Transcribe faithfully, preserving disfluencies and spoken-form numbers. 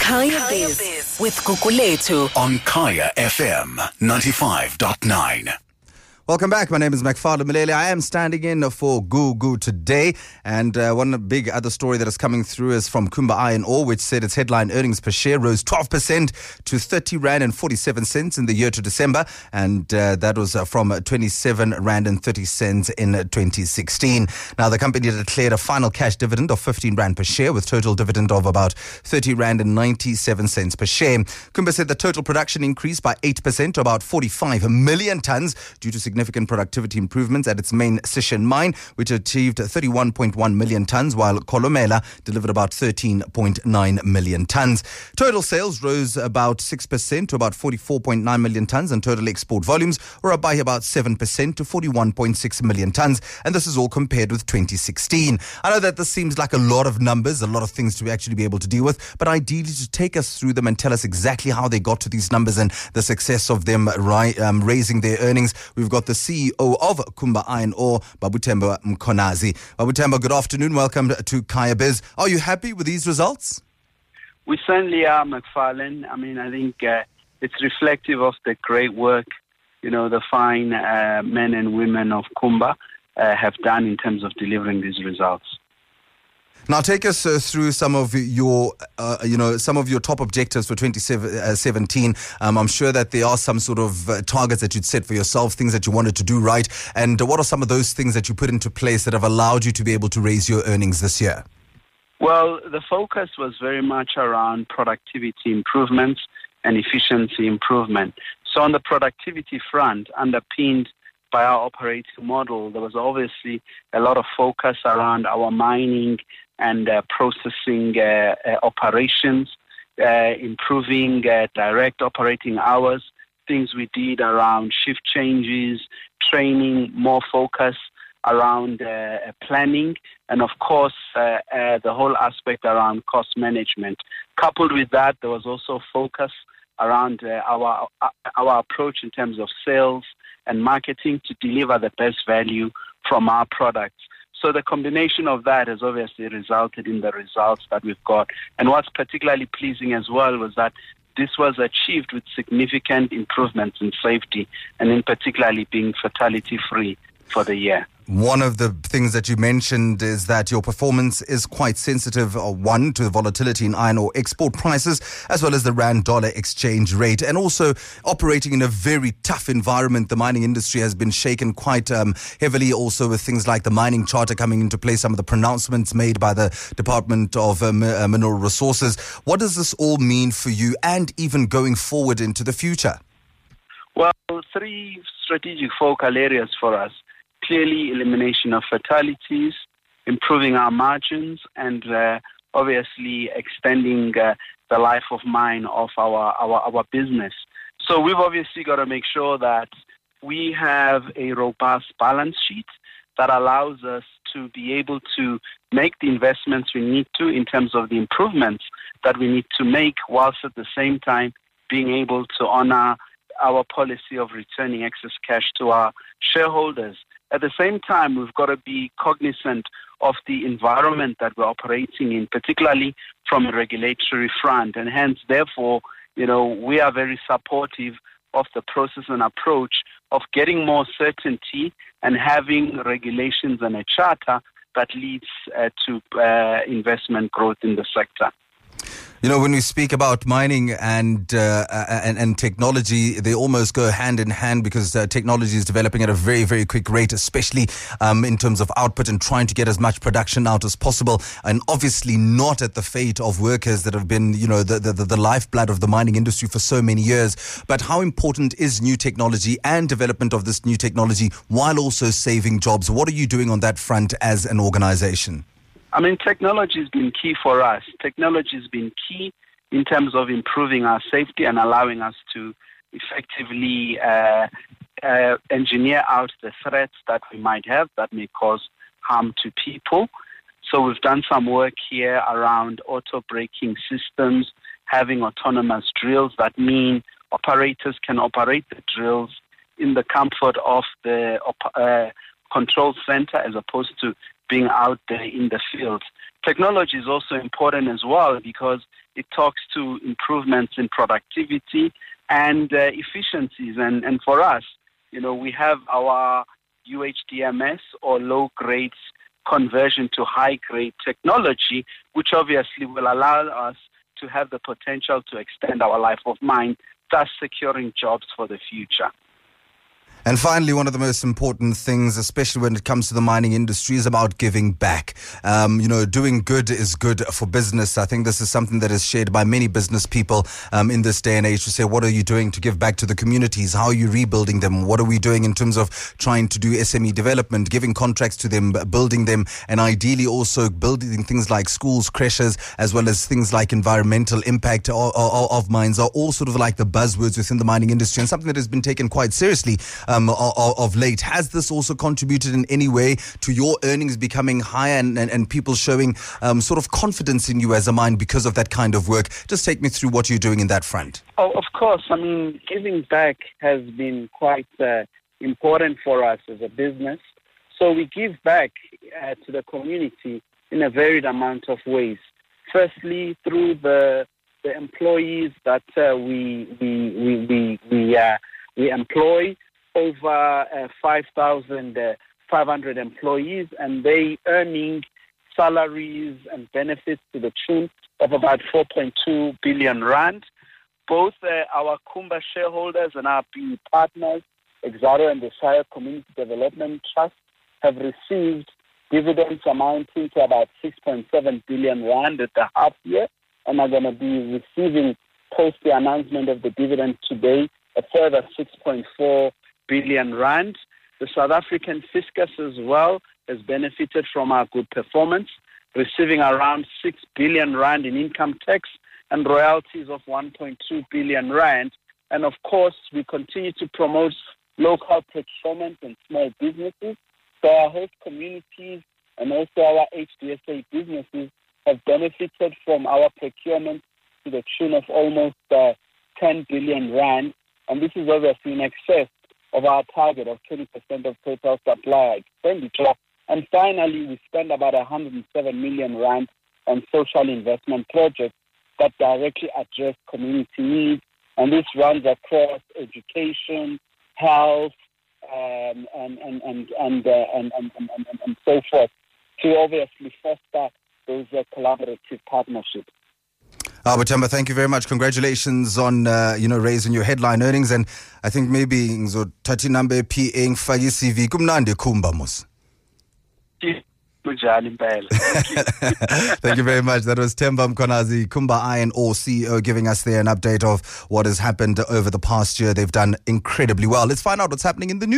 Kaya Biz with Gugulethu on Kaya F M ninety-five point nine. Welcome back. My name is McFarlane Malele. I am standing in for Gugu today. And uh, one big other story that is coming through is from Kumba Iron Ore, which said its headline earnings per share rose twelve percent to thirty rand and forty-seven cents in the year to December. And uh, that was uh, from twenty-seven rand and thirty cents in twenty sixteen. Now, the company declared a final cash dividend of fifteen rand per share, with total dividend of about thirty rand and ninety-seven cents per share. Kumba said the total production increased by eight percent to about forty-five million tons due to significant Significant productivity improvements at its main Sishen mine, which achieved thirty-one point one million tons, while Kolomela delivered about thirteen point nine million tons. Total sales rose about six percent to about forty-four point nine million tons, and total export volumes were up by about seven percent to forty-one point six million tons. And this is all compared with twenty sixteen. I know that this seems like a lot of numbers, a lot of things to actually be able to deal with, but ideally to take us through them and tell us exactly how they got to these numbers and the success of them ri- um, raising their earnings. We've got the C E O of Kumba Iron Ore, Babuthemba Mkhonazi. Babuthemba, good afternoon. Welcome to Kaya Biz. Are you happy with these results? We certainly are, McFarlane. I mean, I think uh, it's reflective of the great work, you know, the fine uh, men and women of Kumba uh, have done in terms of delivering these results. Now, take us uh, through some of your, uh, you know, some of your top objectives for twenty seventeen. Um, I'm sure that there are some sort of uh, targets that you'd set for yourself, things that you wanted to do right. And uh, what are some of those things that you put into place that have allowed you to be able to raise your earnings this year? Well, the focus was very much around productivity improvements and efficiency improvement. So on the productivity front, underpinned by our operating model, there was obviously a lot of focus around our mining and uh, processing uh, uh, operations, uh, improving uh, direct operating hours, things we did around shift changes, training, more focus around uh, planning, and of course uh, uh, the whole aspect around cost management. Coupled with that, there was also focus around uh, our uh, our approach in terms of sales and marketing to deliver the best value from our products. So the combination of that has obviously resulted in the results that we've got. And what's particularly pleasing as well was that this was achieved with significant improvements in safety, and in particularly being fatality-free for the year. One of the things that you mentioned is that your performance is quite sensitive, uh, one, to the volatility in iron ore export prices, as well as the rand-dollar exchange rate, and also operating in a very tough environment. The mining industry has been shaken quite um, heavily, also with things like the mining charter coming into play, some of the pronouncements made by the Department of uh, Mineral Resources. What does this all mean for you, and even going forward into the future? Well, three strategic focal areas for us. Clearly, elimination of fatalities, improving our margins, and uh, obviously extending uh, the life of mine of our, our, our business. So we've obviously got to make sure that we have a robust balance sheet that allows us to be able to make the investments we need to in terms of the improvements that we need to make, whilst at the same time being able to honor our policy of returning excess cash to our shareholders. At the same time, we've got to be cognizant of the environment that we're operating in, particularly from a regulatory front. And hence, therefore, you know, we are very supportive of the process and approach of getting more certainty and having regulations and a charter that leads uh, to uh, investment growth in the sector. You know, when we speak about mining and uh, and, and technology, they almost go hand in hand, because uh, technology is developing at a very, very quick rate, especially um, in terms of output and trying to get as much production out as possible. And obviously not at the fate of workers that have been, you know, the, the, the lifeblood of the mining industry for so many years. But how important is new technology and development of this new technology while also saving jobs? What are you doing on that front as an organization? I mean, technology has been key for us. Technology has been key in terms of improving our safety and allowing us to effectively uh, uh, engineer out the threats that we might have that may cause harm to people. So we've done some work here around auto braking systems, having autonomous drills that mean operators can operate the drills in the comfort of the uh, control center, as opposed to being out there in the field. Technology is also important as well because it talks to improvements in productivity and uh, efficiencies. And, and for us, you know, we have our U H D M S or low grades conversion to high grade technology, which obviously will allow us to have the potential to extend our life of mine, thus securing jobs for the future. And finally, one of the most important things, especially when it comes to the mining industry, is about giving back. Um, you know, doing good is good for business. I think this is something that is shared by many business people um, in this day and age to say, what are you doing to give back to the communities? How are you rebuilding them? What are we doing in terms of trying to do S M E development, giving contracts to them, building them, and ideally also building things like schools, creches, as well as things like environmental impact of, of, of mines are all sort of like the buzzwords within the mining industry and something that has been taken quite seriously. Um, of, of late. Has this also contributed in any way to your earnings becoming higher and, and, and people showing um, sort of confidence in you as a mine because of that kind of work? Just take me through what you're doing in that front. Oh, of course. I mean, giving back has been quite uh, important for us as a business. So we give back uh, to the community in a varied amount of ways. Firstly, through the the employees that uh, we we we we we, uh, we employ. Over uh, five thousand five hundred employees, and they earning salaries and benefits to the tune of about four point two billion rand. Both uh, our Kumba shareholders and our P E partners, Exxaro and the Shire Community Development Trust, have received dividends amounting to about six point seven billion rand at the half year, and are going to be receiving, post the announcement of the dividend today, a further six point four billion rand. The South African fiscus as well has benefited from our good performance, receiving around six billion rand in income tax and royalties of one point two billion rand. And of course, we continue to promote local procurement and small businesses. So our host communities and also our H D S A businesses have benefited from our procurement to the tune of almost uh, ten billion rand. And this is obviously in excess of our target of twenty percent of total supplier expenditure. And finally, we spend about one hundred seven million rand on social investment projects that directly address community needs. And this runs across education, health, um, and, and, and, and, uh, and, and, and, and, and so forth, to obviously foster those uh, collaborative partnerships. Albert Temba, thank you very much. Congratulations on uh, you know raising your headline earnings, and I think maybe ngizothatha inamba P A ngifake I-C V kumnandi Kumba mos. Thank you very much. That was Temba Mkonazi, Kumba Iron Ore C E O, giving us there an update of what has happened over the past year. They've done incredibly well. Let's find out what's happening in the news.